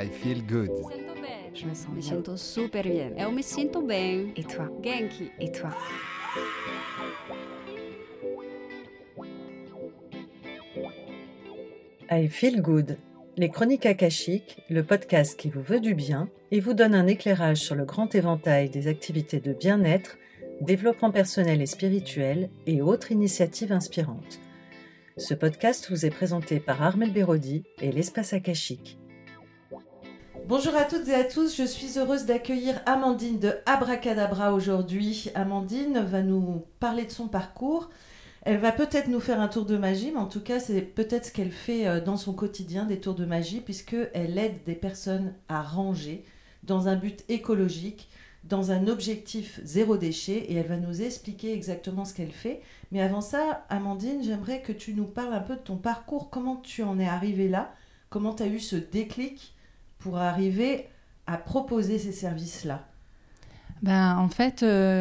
I feel good. Je me sens Me bien. sinto super bien. Eu me sinto bem. Et toi? Genki. Et toi? I Feel Good, les chroniques akashiques, le podcast qui vous veut du bien et vous donne un éclairage sur le grand éventail des activités de bien-être, développement personnel et spirituel et autres initiatives inspirantes. Ce podcast vous est présenté par Armelle Bérodi et l'Espace Akashique. Bonjour à toutes et à tous, je suis heureuse d'accueillir Amandine de Abracadabra aujourd'hui. Amandine va nous parler de son parcours. Elle va peut-être nous faire un tour de magie, mais en tout cas, c'est peut-être ce qu'elle fait dans son quotidien, des tours de magie, puisqu'elle aide des personnes à ranger dans un but écologique, dans un objectif zéro déchet, et elle va nous expliquer exactement ce qu'elle fait. Mais avant ça, Amandine, j'aimerais que tu nous parles un peu de ton parcours, comment tu en es arrivée là, comment tu as eu ce déclic pour arriver à proposer ces services-là. En fait,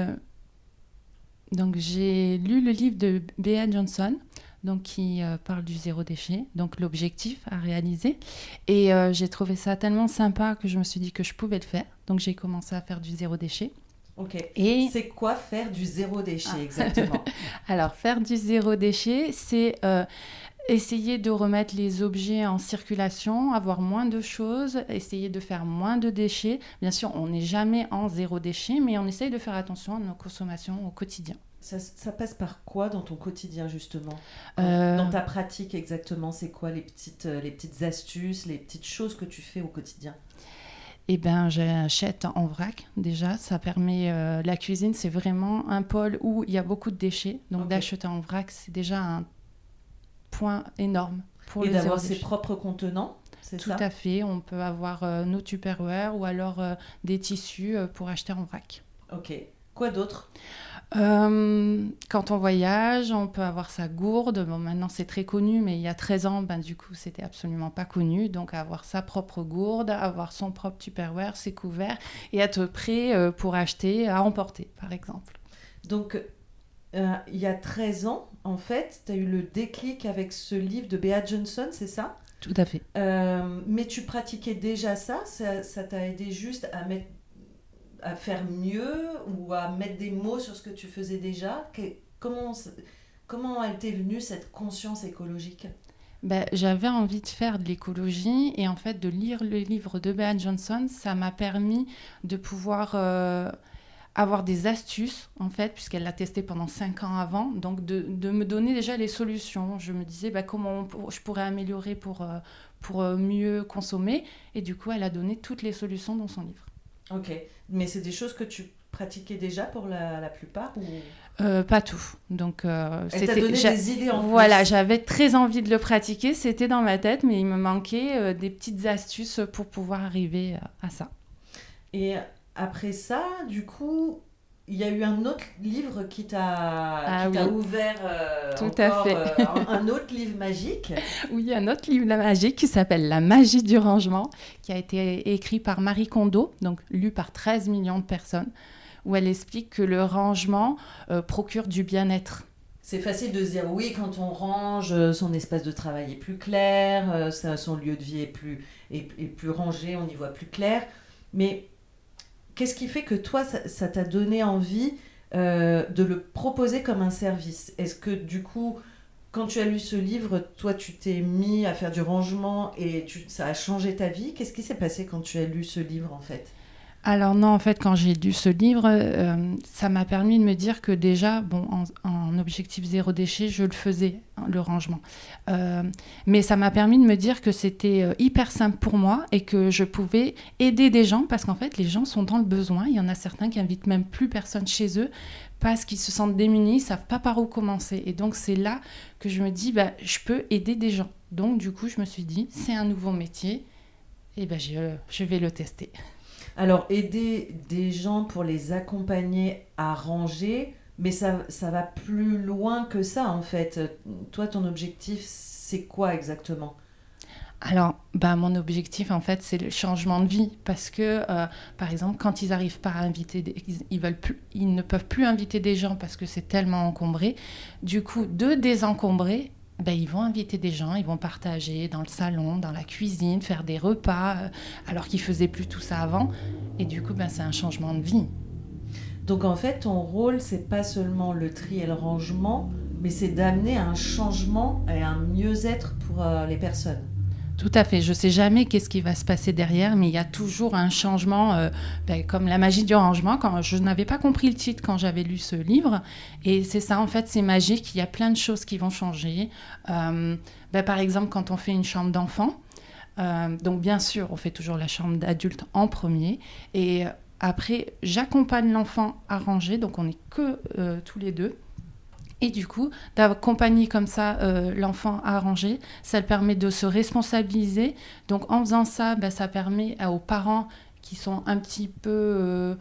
donc j'ai lu le livre de Bea Johnson, donc qui parle du zéro déchet, donc l'objectif à réaliser. Et j'ai trouvé ça tellement sympa que je me suis dit que je pouvais le faire. Donc j'ai commencé à faire du zéro déchet. Ok. Et c'est quoi faire du zéro déchet exactement? Alors faire du zéro déchet, c'est essayer de remettre les objets en circulation, avoir moins de choses, essayer de faire moins de déchets. Bien sûr, on n'est jamais en zéro déchet, mais on essaye de faire attention à nos consommations au quotidien. Ça passe par quoi dans ton quotidien, justement? Dans ta pratique, exactement, c'est quoi les petites astuces, les petites choses que tu fais au quotidien? Eh bien, j'achète en vrac, déjà. Ça permet... la cuisine, c'est vraiment un pôle où il y a beaucoup de déchets. Donc, d'acheter en vrac, c'est déjà un point énorme pour et le d'avoir zéro ses déchet. propres contenants, c'est ça? Tout à fait. On peut avoir nos Tupperware ou alors des tissus pour acheter en vrac. Ok. Quoi d'autre? Quand on voyage, on peut avoir sa gourde. Bon, maintenant, c'est très connu, mais il y a 13 ans, du coup, c'était absolument pas connu. Donc, avoir sa propre gourde, avoir son propre Tupperware, ses couverts, et être prêt pour acheter à emporter, par exemple. Donc, il y a 13 ans, en fait, tu as eu le déclic avec ce livre de Bea Johnson, c'est ça? Tout à fait. Mais tu pratiquais déjà ça t'a aidé juste à faire mieux ou à mettre des mots sur ce que tu faisais déjà? Comment elle t'est venue cette conscience écologique? J'avais envie de faire de l'écologie et en fait de lire le livre de Bea Johnson, ça m'a permis de pouvoir avoir des astuces en fait, puisqu'elle l'a testé pendant 5 ans avant, donc de me donner déjà les solutions. Je me disais comment je pourrais améliorer pour mieux consommer, et du coup elle a donné toutes les solutions dans son livre. Ok, mais c'est des choses que tu pratiquais déjà pour la plupart ou... Pas tout. Donc, elle t'a donné des idées en plus. Voilà, j'avais très envie de le pratiquer, c'était dans ma tête, mais il me manquait des petites astuces pour pouvoir arriver à ça. Et après ça, du coup, il y a eu un autre livre qui t'a ouvert tout à fait. Un autre livre magique. Oui, un autre livre magique qui s'appelle La magie du rangement, qui a été écrit par Marie Kondo, donc lu par 13 millions de personnes, où elle explique que le rangement procure du bien-être. C'est facile de se dire oui, quand on range, son espace de travail est plus clair, son lieu de vie est plus rangé, on y voit plus clair. Mais qu'est-ce qui fait que toi, ça t'a donné envie de le proposer comme un service? Est-ce que du coup, quand tu as lu ce livre, toi, tu t'es mis à faire du rangement et ça a changé ta vie? Qu'est-ce qui s'est passé quand tu as lu ce livre, en fait? Alors non, en fait, quand j'ai lu ce livre, ça m'a permis de me dire que déjà, en objectif zéro déchet, je le faisais, le rangement. Mais ça m'a permis de me dire que c'était hyper simple pour moi et que je pouvais aider des gens, parce qu'en fait, les gens sont dans le besoin. Il y en a certains qui invitent même plus personne chez eux parce qu'ils se sentent démunis, ils ne savent pas par où commencer. Et donc, c'est là que je me dis, je peux aider des gens. Donc, du coup, je me suis dit, c'est un nouveau métier, et je vais le tester. Alors, aider des gens pour les accompagner à ranger, mais ça va plus loin que ça, en fait. Toi, ton objectif, c'est quoi exactement? Alors, mon objectif, en fait, c'est le changement de vie. Parce que, par exemple, quand ils n'arrivent pas à inviter, ils ne peuvent plus inviter des gens parce que c'est tellement encombré. Du coup, de désencombrer ils vont inviter des gens, ils vont partager dans le salon, dans la cuisine, faire des repas, alors qu'ils ne faisaient plus tout ça avant. Et du coup, c'est un changement de vie. Donc en fait, ton rôle, c'est pas seulement le tri et le rangement, mais c'est d'amener un changement et un mieux-être pour les personnes. Tout à fait. Je ne sais jamais qu'est-ce qui va se passer derrière, mais il y a toujours un changement, comme la magie du rangement. Je n'avais pas compris le titre quand j'avais lu ce livre. Et c'est ça, en fait, c'est magique. Il y a plein de choses qui vont changer. Par exemple, quand on fait une chambre d'enfant, donc bien sûr, on fait toujours la chambre d'adulte en premier. Et après, j'accompagne l'enfant à ranger. Donc, on n'est que tous les deux. Et du coup, d'accompagner comme ça l'enfant à ranger, ça le permet de se responsabiliser. Donc, en faisant ça, ça permet aux parents qui sont un petit peu,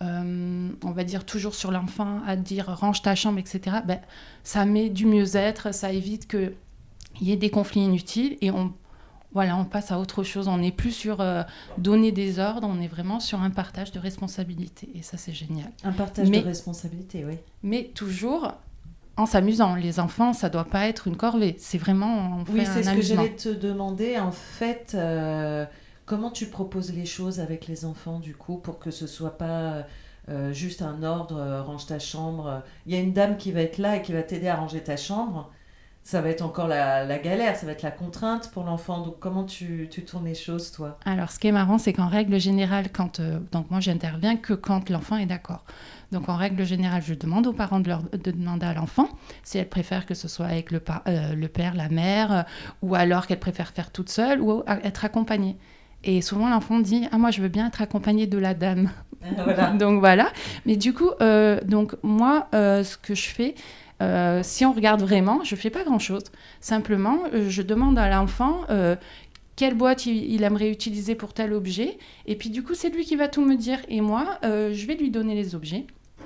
on va dire, toujours sur l'enfant, à dire « range ta chambre », etc. Ça met du mieux-être, ça évite qu'il y ait des conflits inutiles et on passe à autre chose. On n'est plus sur donner des ordres, on est vraiment sur un partage de responsabilité. Et ça, c'est génial. Un partage de responsabilité, oui. Mais toujours... en s'amusant. Les enfants, ça ne doit pas être une corvée. C'est vraiment oui, c'est ce que amusement. j'allais te demander. En fait, comment tu proposes les choses avec les enfants, du coup, pour que ce ne soit pas juste un ordre, range ta chambre. Il y a une dame qui va être là et qui va t'aider à ranger ta chambre. Ça va être encore la galère, ça va être la contrainte pour l'enfant. Donc, comment tu tournes les choses, toi ? Alors, ce qui est marrant, c'est qu'en règle générale, donc moi, j'interviens que quand l'enfant est d'accord. Donc, en règle générale, je demande aux parents de demander à l'enfant si elle préfère que ce soit avec le père, la mère, ou alors qu'elle préfère faire toute seule ou être accompagnée. Et souvent, l'enfant dit « Ah, moi, je veux bien être accompagnée de la dame. » Voilà. Donc, voilà. Mais du coup, moi, ce que je fais... si on regarde vraiment, je ne fais pas grand-chose. Simplement, je demande à l'enfant quelle boîte il aimerait utiliser pour tel objet. Et puis, du coup, c'est lui qui va tout me dire. Et moi, je vais lui donner les objets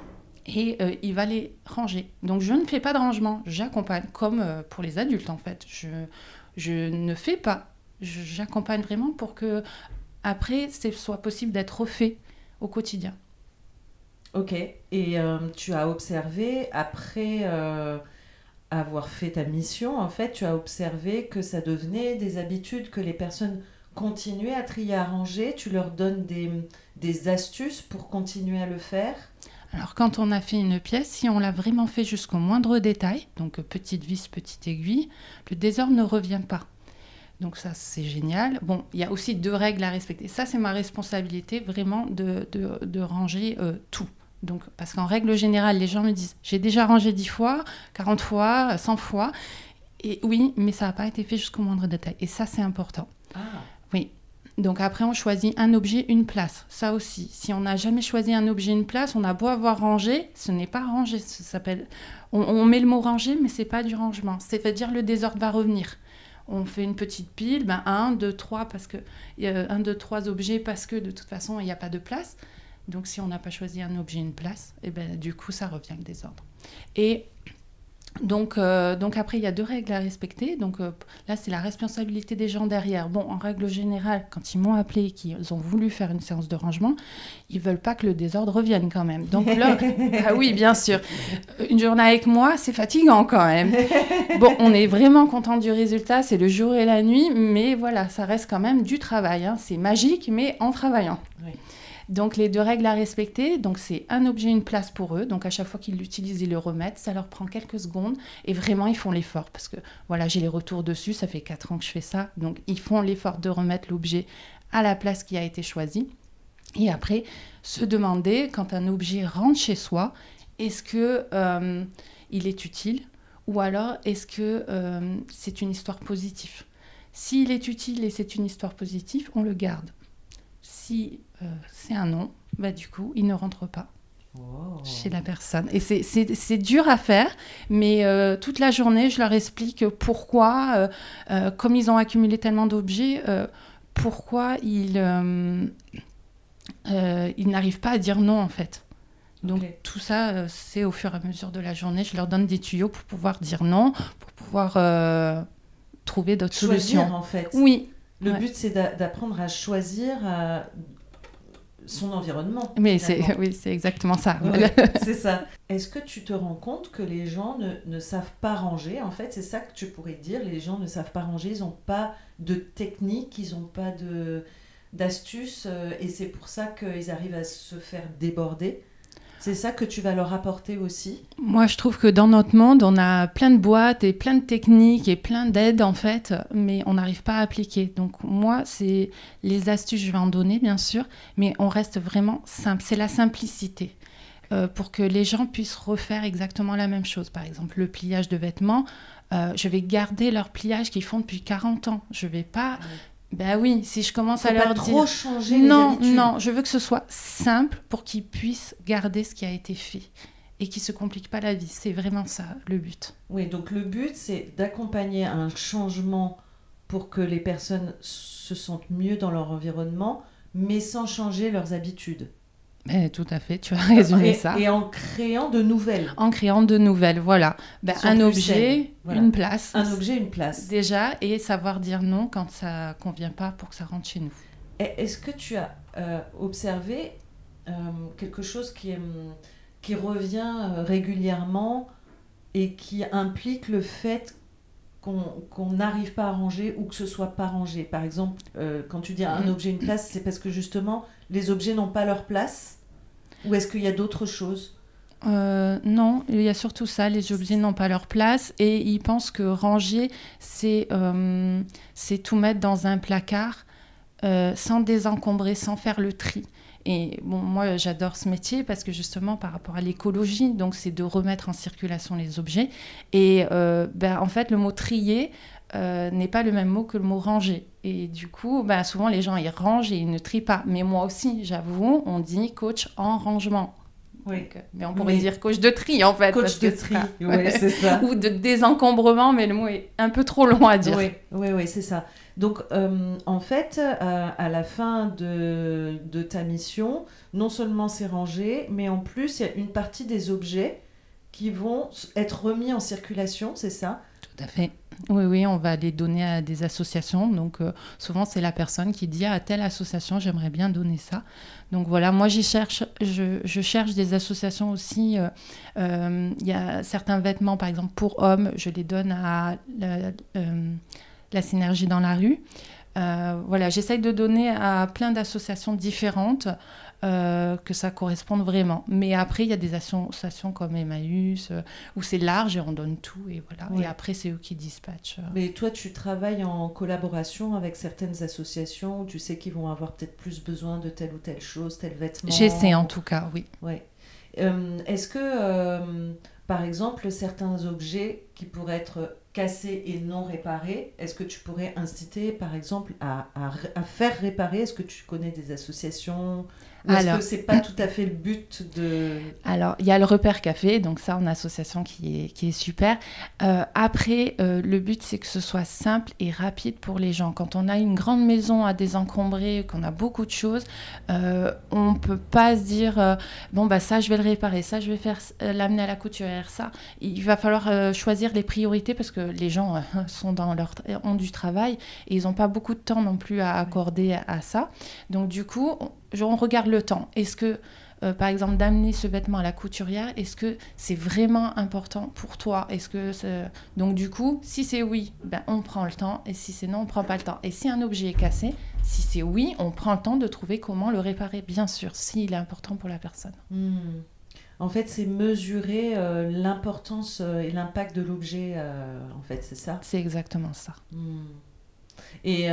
et il va les ranger. Donc, je ne fais pas de rangement. J'accompagne, comme pour les adultes, en fait. Je ne fais pas. J'accompagne vraiment pour que, après, ce soit possible d'être refait au quotidien. Ok, et tu as observé, après avoir fait ta mission, en fait, tu as observé que ça devenait des habitudes, que les personnes continuaient à trier, à ranger. Tu leur donnes des astuces pour continuer à le faire ? Alors, quand on a fait une pièce, si on l'a vraiment fait jusqu'au moindre détail, donc petite vis, petite aiguille, le désordre ne revient pas. Donc ça, c'est génial. Bon, il y a aussi 2 règles à respecter. Ça, c'est ma responsabilité, vraiment, de ranger tout. Donc, parce qu'en règle générale, les gens me disent « J'ai déjà rangé 10 fois, 40 fois, 100 fois. » Et oui, mais ça n'a pas été fait jusqu'au moindre détail. Et ça, c'est important. Ah. Oui. Donc après, on choisit un objet, une place. Ça aussi. Si on n'a jamais choisi un objet, une place, on a beau avoir rangé, ce n'est pas rangé. Ça s'appelle... on met le mot ranger, mais ce n'est pas du rangement. C'est-à-dire le désordre va revenir. On fait une petite pile, 1, 2, 3, parce que 1, 2, 3 objets, parce que de toute façon, il n'y a pas de place. Donc, si on n'a pas choisi un objet, une place, du coup, ça revient le désordre. Et donc après, il y a 2 règles à respecter. Donc, là, c'est la responsabilité des gens derrière. Bon, en règle générale, quand ils m'ont appelé et qu'ils ont voulu faire une séance de rangement, ils ne veulent pas que le désordre revienne quand même. Donc là, ah oui, bien sûr. Une journée avec moi, c'est fatigant quand même. Bon, on est vraiment content du résultat. C'est le jour et la nuit. Mais voilà, ça reste quand même du travail. Hein. C'est magique, mais en travaillant. Oui. Donc, les 2 règles à respecter, donc c'est un objet, une place pour eux. Donc, à chaque fois qu'ils l'utilisent, ils le remettent. Ça leur prend quelques secondes. Et vraiment, ils font l'effort. Parce que, voilà, j'ai les retours dessus. Ça fait 4 ans que je fais ça. Donc, ils font l'effort de remettre l'objet à la place qui a été choisie. Et après, se demander, quand un objet rentre chez soi, est-ce qu'il est utile ? Ou alors, est-ce que c'est une histoire positive ? S'il est utile et c'est une histoire positive, on le garde. Si c'est un non, du coup, il ne rentre pas chez la personne. Et c'est dur à faire, mais toute la journée, je leur explique pourquoi, comme ils ont accumulé tellement d'objets, pourquoi ils n'arrivent pas à dire non, en fait. Donc, tout ça, c'est au fur et à mesure de la journée. Je leur donne des tuyaux pour pouvoir dire non, pour pouvoir trouver d'autres solutions. En fait. Oui. Le but, c'est d'apprendre à choisir son environnement. Mais c'est exactement ça. Oui, c'est ça. Est-ce que tu te rends compte que les gens ne savent pas ranger? En fait, c'est ça que tu pourrais dire. Les gens ne savent pas ranger, ils n'ont pas de technique, ils n'ont pas d'astuces, et c'est pour ça qu'ils arrivent à se faire déborder. C'est ça que tu vas leur apporter aussi? Moi, je trouve que dans notre monde, on a plein de boîtes et plein de techniques et plein d'aides, en fait, mais on n'arrive pas à appliquer. Donc, moi, c'est les astuces, je vais en donner, bien sûr, mais on reste vraiment simple. C'est la simplicité pour que les gens puissent refaire exactement la même chose. Par exemple, le pliage de vêtements, je vais garder leur pliage qu'ils font depuis 40 ans. Je ne vais pas... Ben oui, si je commence à leur dire... trop changer les habitudes. Non, je veux que ce soit simple pour qu'ils puissent garder ce qui a été fait et qu'ils ne se compliquent pas la vie. C'est vraiment ça, le but. Oui, donc le but, c'est d'accompagner un changement pour que les personnes se sentent mieux dans leur environnement, mais sans changer leurs habitudes. Mais tout à fait, tu as résumé ça. Et en créant de nouvelles. En créant de nouvelles, voilà. Un objet, voilà. Une place. Un objet, une place. Déjà, et savoir dire non quand ça ne convient pas pour que ça rentre chez nous. Est-ce que tu as observé quelque chose qui revient régulièrement et qui implique le fait qu'on n'arrive pas à ranger ou que ce soit pas rangé? Par exemple, quand tu dis un objet, une place, c'est parce que justement, les objets n'ont pas leur place? Ou est-ce qu'il y a d'autres choses? Non, il y a surtout ça, les objets n'ont pas leur place et ils pensent que ranger, c'est tout mettre dans un placard sans désencombrer, sans faire le tri. Et bon, moi, j'adore ce métier parce que justement, par rapport à l'écologie, donc c'est de remettre en circulation les objets. Et en fait, le mot trier n'est pas le même mot que le mot ranger. Et du coup, souvent, les gens, ils rangent et ils ne trient pas. Mais moi aussi, j'avoue, on dit coach en rangement. Oui. Donc, mais on pourrait dire coach de tri, en fait. Coach de tri, oui, c'est ça. Ou de désencombrement, mais le mot est un peu trop long à dire. Oui, c'est ça. Donc, en fait, à la fin de ta mission, non seulement c'est rangé, mais en plus, il y a une partie des objets qui vont être remis en circulation, c'est ça? Tout à fait. Oui, on va les donner à des associations. Donc, souvent, c'est la personne qui dit à telle association, j'aimerais bien donner ça. Donc, voilà, moi, je cherche des associations aussi. Il y a certains vêtements, par exemple, pour hommes, je les donne à la Synergie dans la rue. Voilà, j'essaye de donner à plein d'associations différentes que ça corresponde vraiment. Mais après, il y a des associations comme Emmaüs où c'est large et on donne tout. Et voilà. Oui. Et après, c'est eux qui dispatchent. Mais toi, tu travailles en collaboration avec certaines associations où tu sais qu'ils vont avoir peut-être plus besoin de telle ou telle chose, tel vêtement. J'essaie en tout cas, oui. Ouais. Est-ce que, par exemple, certains objets qui pourraient être cassés et non réparés, est-ce que tu pourrais inciter, par exemple, à faire réparer? Est-ce que tu connais des associations? Ou est-ce que c'est pas tout à fait le but de... Alors, il y a le Repère Café, donc ça, en association qui est super. Après, le but, c'est que ce soit simple et rapide pour les gens. Quand on a une grande maison à désencombrer, qu'on a beaucoup de choses, on peut pas se dire ça, je vais le réparer, ça, je vais faire l'amener à la couturière, ça. Il va falloir choisir les priorités parce que les gens ont du travail et ils n'ont pas beaucoup de temps non plus à accorder à ça. Donc, du coup, on regarde le temps. Est-ce que, par exemple, d'amener ce vêtement à la couturière, est-ce que c'est vraiment important pour toi? Donc, du coup, si c'est oui, on prend le temps. Et si c'est non, on ne prend pas le temps. Et si un objet est cassé, si c'est oui, on prend le temps de trouver comment le réparer, bien sûr, s'il est important pour la personne. En fait, c'est mesurer l'importance et l'impact de l'objet, en fait, c'est ça? C'est exactement ça. Et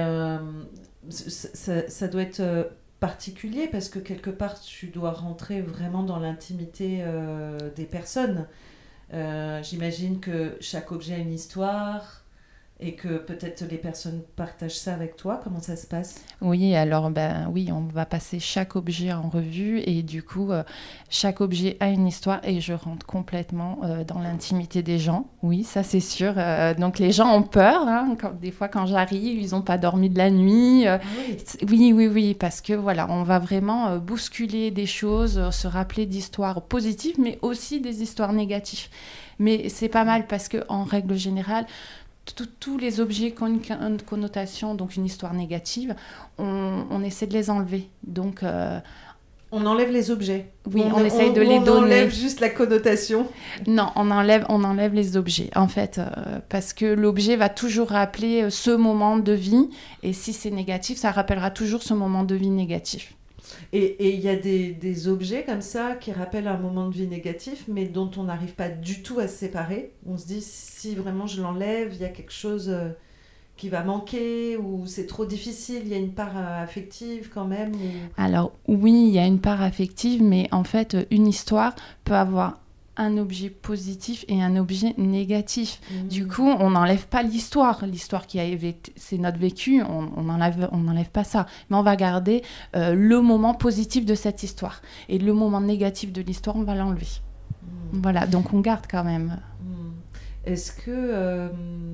ça doit être... particulier parce que quelque part tu dois rentrer vraiment dans l'intimité des personnes. J'imagine que chaque objet a une histoire et que peut-être les personnes partagent ça avec toi. Comment ça se passe? Oui, alors oui, on va passer chaque objet en revue et du coup, chaque objet a une histoire et je rentre complètement dans l'intimité des gens. Oui, ça c'est sûr. Donc les gens ont peur. Des fois, quand j'arrive, ils n'ont pas dormi de la nuit. Oui, parce que voilà, on va vraiment bousculer des choses, se rappeler d'histoires positives, mais aussi des histoires négatives. Mais c'est pas mal parce qu'en règle générale, tous les objets qui ont une connotation, donc une histoire négative, on essaie de les enlever. Donc, On enlève les objets. Oui, on essaye de les donner. On enlève juste la connotation. Non, on enlève les objets, en fait, parce que l'objet va toujours rappeler ce moment de vie, et si c'est négatif, ça rappellera toujours ce moment de vie négatif. Et il y a des objets comme ça qui rappellent un moment de vie négatif, mais dont on n'arrive pas du tout à se séparer. On se dit, si vraiment je l'enlève, il y a quelque chose qui va manquer, ou c'est trop difficile, il y a une part affective quand même. Alors oui, il y a une part affective, mais en fait, une histoire peut avoir un objet positif et un objet négatif. Du coup, on n'enlève pas l'histoire. L'histoire c'est notre vécu, on n'enlève pas ça. Mais on va garder le moment positif de cette histoire. Et le moment négatif de l'histoire, on va l'enlever. Voilà, donc on garde quand même. Est-ce que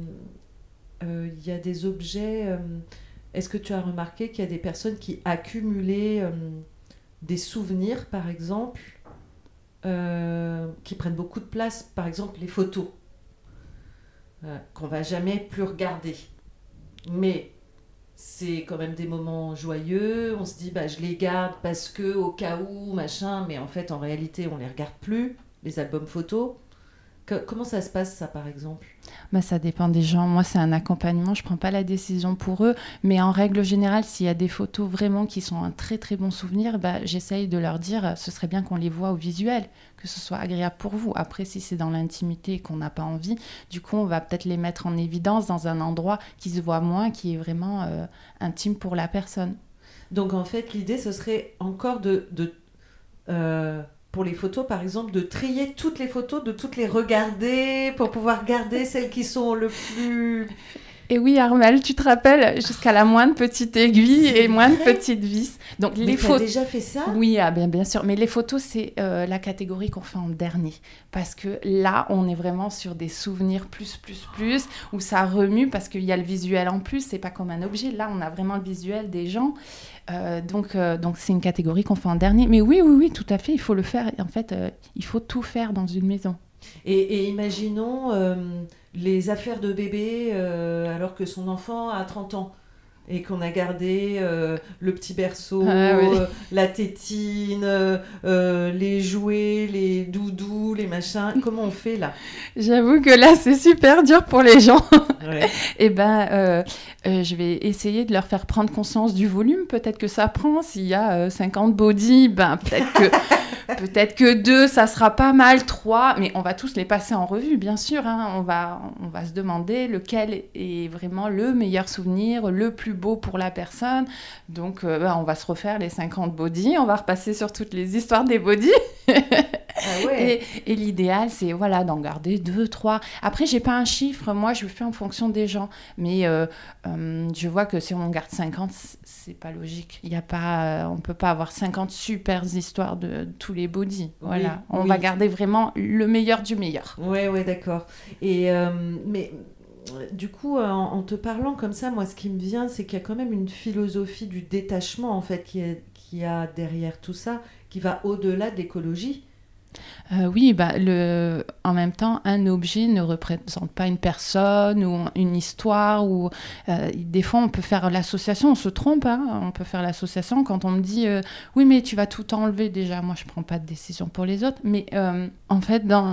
y a des objets... est-ce que tu as remarqué qu'il y a des personnes qui accumulaient des souvenirs, par exemple, qui prennent beaucoup de place, par exemple les photos, qu'on va jamais plus regarder, mais c'est quand même des moments joyeux, on se dit je les garde parce que au cas où machin, mais en fait en réalité on les regarde plus, les albums photos. Comment ça se passe, ça, par exemple ? Ça dépend des gens. Moi, c'est un accompagnement. Je ne prends pas la décision pour eux. Mais en règle générale, s'il y a des photos vraiment qui sont un très, très bon souvenir, j'essaye de leur dire ce serait bien qu'on les voit au visuel, que ce soit agréable pour vous. Après, si c'est dans l'intimité et qu'on n'a pas envie, du coup, on va peut-être les mettre en évidence dans un endroit qui se voit moins, qui est vraiment intime pour la personne. Donc, en fait, l'idée, ce serait encore pour les photos, par exemple, de trier toutes les photos, de toutes les regarder pour pouvoir garder celles qui sont le plus... Et oui, Armelle, tu te rappelles, jusqu'à la moindre petite aiguille et moindre petite vis. Donc, mais tu as déjà fait ça ? Oui, bien sûr. Mais les photos, c'est la catégorie qu'on fait en dernier. Parce que là, on est vraiment sur des souvenirs plus, où ça remue parce qu'il y a le visuel en plus. C'est pas comme un objet. Là, on a vraiment le visuel des gens. Donc, c'est une catégorie qu'on fait en dernier. Mais oui, tout à fait, il faut le faire. En fait, il faut tout faire dans une maison. Et imaginons les affaires de bébé alors que son enfant a 30 ans et qu'on a gardé le petit berceau, la tétine, les jouets, les doudous, les machins. Comment on fait là ? J'avoue que là, c'est super dur pour les gens. Ouais. Et je vais essayer de leur faire prendre conscience du volume. Peut-être que ça prend. S'il y a 50 body, peut-être que 2, ça sera pas mal, 3, mais on va tous les passer en revue, bien sûr. Hein. On va se demander lequel est vraiment le meilleur souvenir, le plus beau pour la personne. Donc, on va se refaire les 50 body, on va repasser sur toutes les histoires des body. Ah ouais. Et l'idéal, c'est d'en garder 2, 3. Après, j'ai pas un chiffre. Moi, je fais en fonction des gens. Mais je vois que si on garde 50, c'est pas logique. On peut pas avoir 50 super histoires de tous les body. Voilà. On va garder vraiment le meilleur du meilleur. Ouais, d'accord. Et mais du coup, en te parlant comme ça, moi, ce qui me vient, c'est qu'il y a quand même une philosophie du détachement, en fait, qui a derrière tout ça, qui va au-delà de l'écologie. Oui, en même temps, un objet ne représente pas une personne ou une histoire. Des fois, on peut faire l'association, on se trompe, hein, on peut faire l'association quand on me dit oui, mais tu vas tout enlever déjà. Moi, je ne prends pas de décision pour les autres. Mais en fait, dans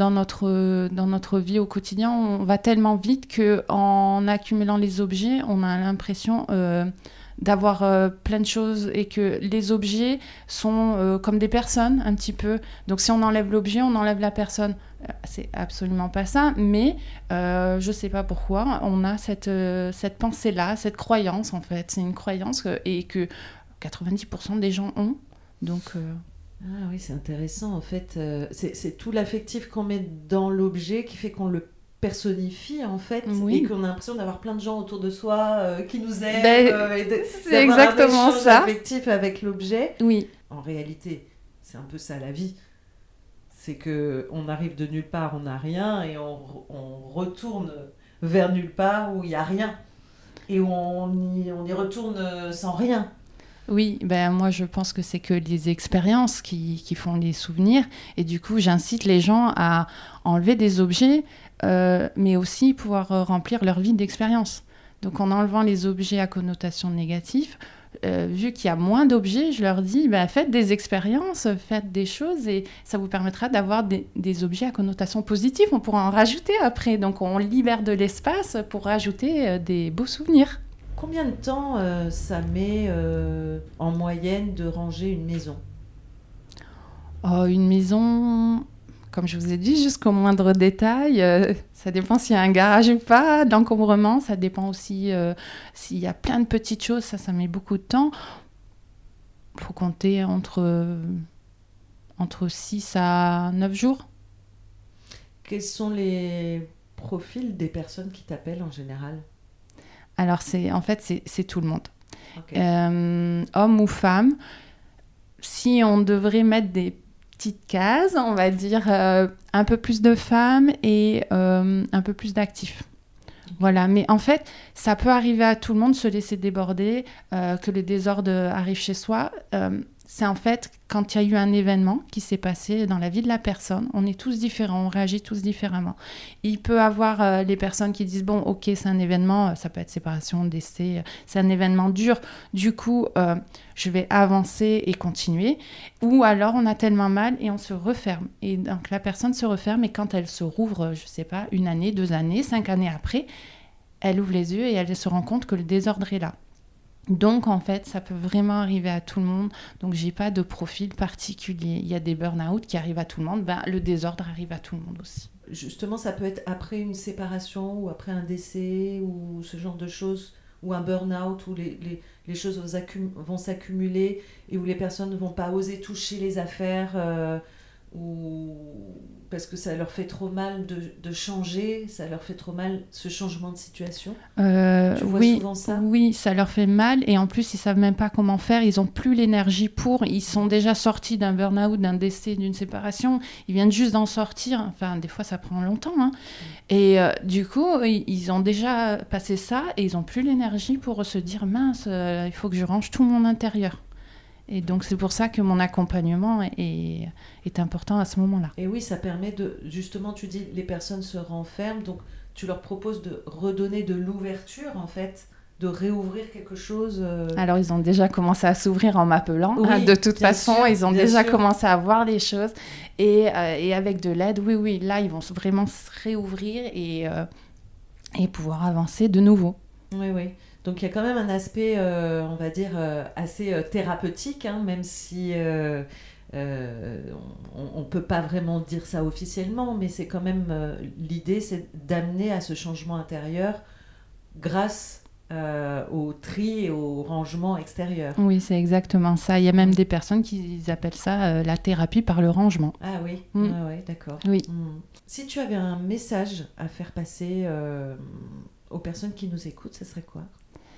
notre vie au quotidien, on va tellement vite qu'en accumulant les objets, on a l'impression... d'avoir plein de choses et que les objets sont comme des personnes un petit peu. Donc si on enlève l'objet, on enlève la personne. C'est absolument pas ça, mais je sais pas pourquoi on a cette pensée-là, cette croyance en fait. C'est une croyance et que 90% des gens ont. Donc... Ah oui, c'est intéressant en fait. C'est tout l'affectif qu'on met dans l'objet qui fait qu'on le personnifie en fait, et qu'on a l'impression d'avoir plein de gens autour de soi qui nous aiment, c'est exactement ça, affectif avec l'objet. Oui. En réalité, c'est un peu ça la vie. C'est que on arrive de nulle part, on n'a rien, et on retourne vers nulle part où il y a rien, et on y retourne sans rien. Oui, moi je pense que c'est que les expériences qui font les souvenirs, et du coup j'incite les gens à enlever des objets, mais aussi pouvoir remplir leur vie d'expérience. Donc en enlevant les objets à connotation négative, vu qu'il y a moins d'objets, je leur dis, faites des expériences, faites des choses et ça vous permettra d'avoir des objets à connotation positive. On pourra en rajouter après. Donc, on libère de l'espace pour rajouter des beaux souvenirs. Combien de temps ça met en moyenne de ranger une maison ? Une maison, comme je vous ai dit, jusqu'au moindre détail. Ça dépend s'il y a un garage ou pas, d'encombrement. Ça dépend aussi s'il y a plein de petites choses. Ça met beaucoup de temps. Il faut compter entre 6 à 9 jours. Quels sont les profils des personnes qui t'appellent en général ? Alors, c'est tout le monde. Okay. Homme ou femme. Si on devrait mettre des petites cases, on va dire un peu plus de femmes et un peu plus d'actifs. Voilà, mais en fait, ça peut arriver à tout le monde, se laisser déborder, que le désordre arrive chez soi. C'est en fait quand il y a eu un événement qui s'est passé dans la vie de la personne. On est tous différents, on réagit tous différemment. Il peut y avoir les personnes qui disent « Bon, ok, c'est un événement, ça peut être séparation, décès, c'est un événement dur. Du coup, je vais avancer et continuer. » Ou alors, on a tellement mal et on se referme. Et donc, la personne se referme et quand elle se rouvre, je ne sais pas, 1 année, 2 années, 5 années après, elle ouvre les yeux et elle se rend compte que le désordre est là. Donc, en fait, ça peut vraiment arriver à tout le monde. Donc, j'ai pas de profil particulier. Il y a des burn-out qui arrivent à tout le monde. Le désordre arrive à tout le monde aussi. Justement, ça peut être après une séparation ou après un décès ou ce genre de choses, ou un burn-out où les choses vont s'accumuler et où les personnes ne vont pas oser toucher les affaires ou parce que ça leur fait trop mal de changer, ça leur fait trop mal ce changement de situation. Tu vois souvent ça ? Oui, ça leur fait mal et en plus ils savent même pas comment faire, ils ont plus l'énergie pour, ils sont déjà sortis d'un burn-out, d'un décès, d'une séparation, ils viennent juste d'en sortir, enfin des fois ça prend longtemps hein. Et du coup ils ont déjà passé ça et ils ont plus l'énergie pour se dire mince, il faut que je range tout mon intérieur. Et donc, c'est pour ça que mon accompagnement est important à ce moment-là. Et oui, ça permet de... Justement, tu dis, les personnes se renferment, donc tu leur proposes de redonner de l'ouverture, en fait, de réouvrir quelque chose. Alors, ils ont déjà commencé à s'ouvrir en m'appelant. Oui, de toute façon, sûr, ils ont déjà commencé à voir les choses. Et avec de l'aide, oui, là, ils vont vraiment se réouvrir et pouvoir avancer de nouveau. Oui. Donc, il y a quand même un aspect, on va dire, assez thérapeutique, hein, même si on ne peut pas vraiment dire ça officiellement, mais c'est quand même l'idée, c'est d'amener à ce changement intérieur grâce au tri et au rangement extérieur. Oui, c'est exactement ça. Il y a même des personnes qui appellent ça la thérapie par le rangement. Ah oui, d'accord. Oui. Si tu avais un message à faire passer aux personnes qui nous écoutent, ce serait quoi ?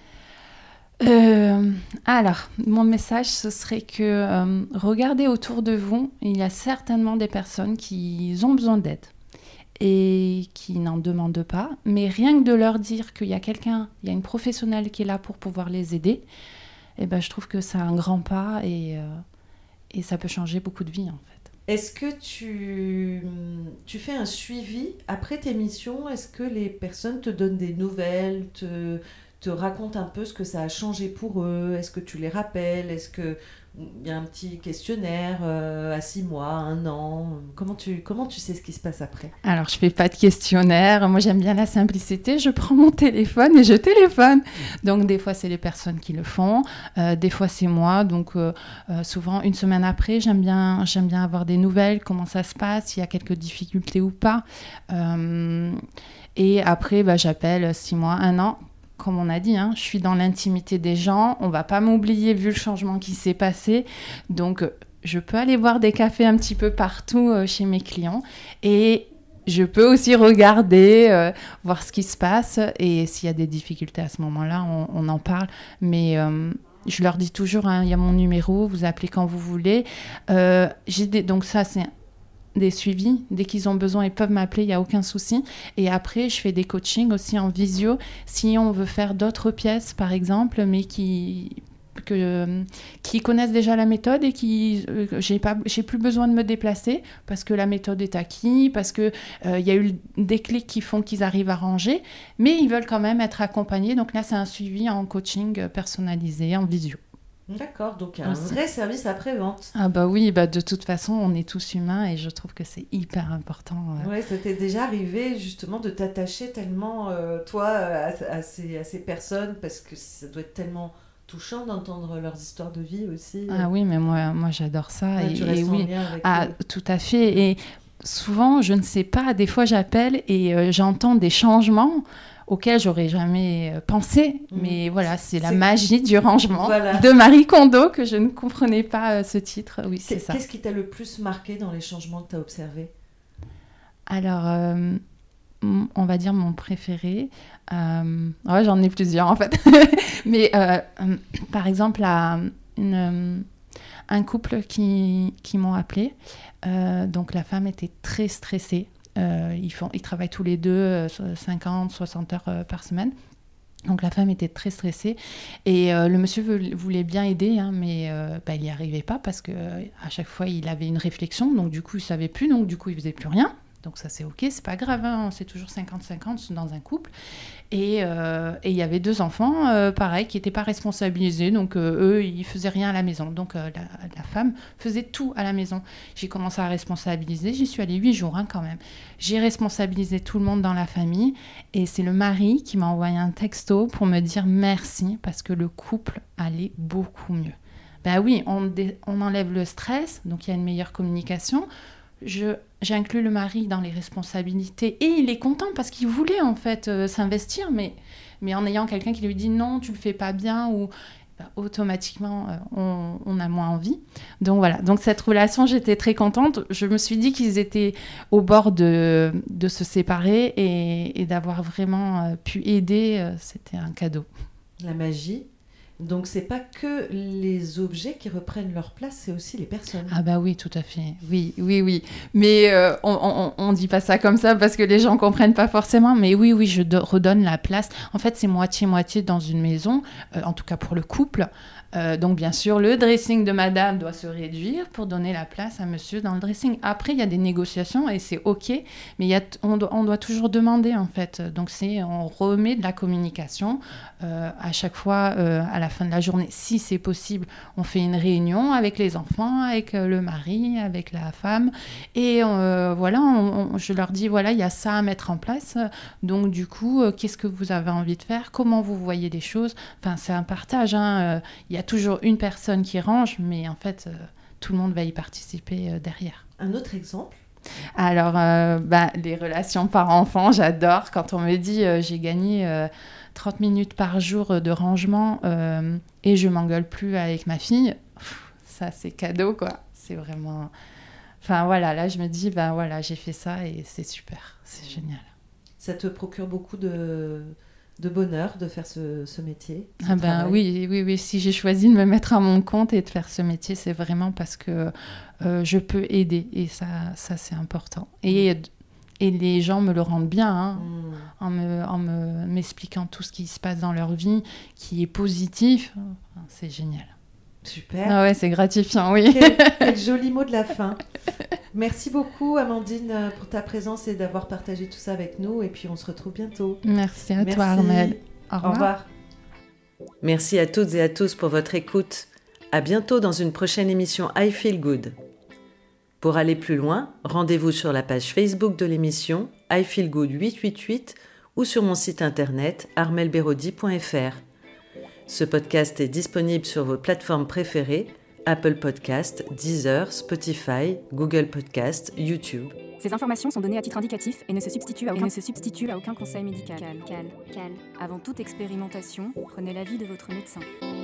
Alors, mon message, ce serait que regardez autour de vous, il y a certainement des personnes qui ont besoin d'aide et qui n'en demandent pas, mais rien que de leur dire qu'il y a quelqu'un, il y a une professionnelle qui est là pour pouvoir les aider, je trouve que c'est un grand pas et ça peut changer beaucoup de vies en fait. Est-ce que tu fais un suivi après tes missions ? Est-ce que les personnes te donnent des nouvelles, te racontent un peu ce que ça a changé pour eux ? Est-ce que tu les rappelles ? Est-ce qu'il y a un petit questionnaire à 6 mois, 1 an ? Comment tu sais ce qui se passe après ? Alors, je ne fais pas de questionnaire. Moi, j'aime bien la simplicité. Je prends mon téléphone et je téléphone. Donc, des fois, c'est les personnes qui le font. Des fois, c'est moi. Donc, souvent, 1 semaine après, j'aime bien avoir des nouvelles, comment ça se passe, s'il y a quelques difficultés ou pas. Et après, j'appelle 6 mois, 1 an. Comme on a dit, hein, je suis dans l'intimité des gens, on ne va pas m'oublier vu le changement qui s'est passé. Donc, je peux aller boire des cafés un petit peu partout chez mes clients. Et je peux aussi regarder, voir ce qui se passe. Et s'il y a des difficultés à ce moment-là, on en parle. Mais je leur dis toujours, il y a mon numéro, vous appelez quand vous voulez. Donc ça, c'est des suivis, dès qu'ils ont besoin, ils peuvent m'appeler, il n'y a aucun souci. Et après, je fais des coachings aussi en visio, si on veut faire d'autres pièces, par exemple, mais qui qui connaissent déjà la méthode et qui j'ai plus besoin de me déplacer parce que la méthode est acquise, parce que y a eu des clics qui font qu'ils arrivent à ranger, mais ils veulent quand même être accompagnés. Donc là, c'est un suivi en coaching personnalisé, en visio. D'accord, donc un vrai service après-vente. Ah bah oui, de toute façon, on est tous humains et je trouve que c'est hyper important. Ouais, ça t'est déjà arrivé justement de t'attacher tellement, toi, à ces personnes, parce que ça doit être tellement touchant d'entendre leurs histoires de vie aussi. Ah oui, mais moi j'adore ça. Ouais, tu restes en lien avec eux. Tout à fait. Et souvent, je ne sais pas, des fois j'appelle et j'entends des changements auquel j'aurais jamais pensé. Mais voilà, c'est la magie du rangement de Marie Kondo, que je ne comprenais pas ce titre. Oui, c'est ça. Qu'est-ce qui t'a le plus marqué dans les changements que tu as observés ? Alors, on va dire mon préféré. J'en ai plusieurs en fait. Mais par exemple, un couple qui m'ont appelé. Donc la femme était très stressée. Ils travaillent tous les deux 50, 60 heures par semaine. Donc la femme était très stressée et le monsieur voulait bien aider, mais il n'y arrivait pas parce qu'à chaque fois il avait une réflexion, donc du coup il ne savait plus, donc du coup il ne faisait plus rien. Donc ça c'est ok, c'est pas grave, hein, c'est toujours 50-50 dans un couple. Et il y avait 2 enfants, pareil, qui n'étaient pas responsabilisés, donc eux ils faisaient rien à la maison. Donc la femme faisait tout à la maison. J'ai commencé à responsabiliser, j'y suis allée 8 jours quand même. J'ai responsabilisé tout le monde dans la famille et c'est le mari qui m'a envoyé un texto pour me dire merci parce que le couple allait beaucoup mieux. Ben oui, on enlève le stress, donc il y a une meilleure communication. J'inclus le mari dans les responsabilités et il est content parce qu'il voulait en fait s'investir, mais en ayant quelqu'un qui lui dit non, tu le fais pas bien, ou automatiquement on a moins envie. Donc voilà, donc cette relation, j'étais très contente. Je me suis dit qu'ils étaient au bord de se séparer et d'avoir vraiment pu aider, c'était un cadeau. La magie. Donc, c'est pas que les objets qui reprennent leur place, c'est aussi les personnes. Ah bah oui, tout à fait. Oui. Mais on dit pas ça comme ça parce que les gens comprennent pas forcément. Mais oui, je redonne la place. En fait, c'est moitié-moitié dans une maison, en tout cas pour le couple. Donc, bien sûr, le dressing de madame doit se réduire pour donner la place à monsieur dans le dressing. Après, il y a des négociations et c'est OK, mais on doit toujours demander, en fait. Donc, on remet de la communication à chaque fois à la fin de la journée. Si c'est possible, on fait une réunion avec les enfants, avec le mari, avec la femme. Et je leur dis, voilà, il y a ça à mettre en place. Donc, du coup, qu'est-ce que vous avez envie de faire ? Comment vous voyez les choses ? Enfin, c'est un partage, hein. Il y a toujours une personne qui range, mais en fait, tout le monde va y participer derrière. Un autre exemple ? Alors, les relations parents-enfants, j'adore. Quand on me dit j'ai gagné 30 minutes par jour de rangement et je m'engueule plus avec ma fille, ça, c'est cadeau, quoi. C'est vraiment... Enfin, voilà, là, je me dis, j'ai fait ça et c'est super, c'est génial. Ça te procure beaucoup de bonheur de faire ce métier. Oui. Si j'ai choisi de me mettre à mon compte et de faire ce métier, c'est vraiment parce que je peux aider. Et ça c'est important. Et les gens me le rendent bien, en m'expliquant tout ce qui se passe dans leur vie, qui est positif. C'est génial. Super. Ah ouais, c'est gratifiant, oui. Quel joli mot de la fin. Merci beaucoup, Amandine, pour ta présence et d'avoir partagé tout ça avec nous. Et puis, on se retrouve bientôt. Merci à toi, Armelle. Au revoir. Merci à toutes et à tous pour votre écoute. À bientôt dans une prochaine émission I Feel Good. Pour aller plus loin, rendez-vous sur la page Facebook de l'émission I Feel Good 888 ou sur mon site internet armelberodi.fr. Ce podcast est disponible sur vos plateformes préférées, Apple Podcasts, Deezer, Spotify, Google Podcasts, YouTube. Ces informations sont données à titre indicatif et ne se substituent à aucun conseil médical. Avant toute expérimentation, prenez l'avis de votre médecin.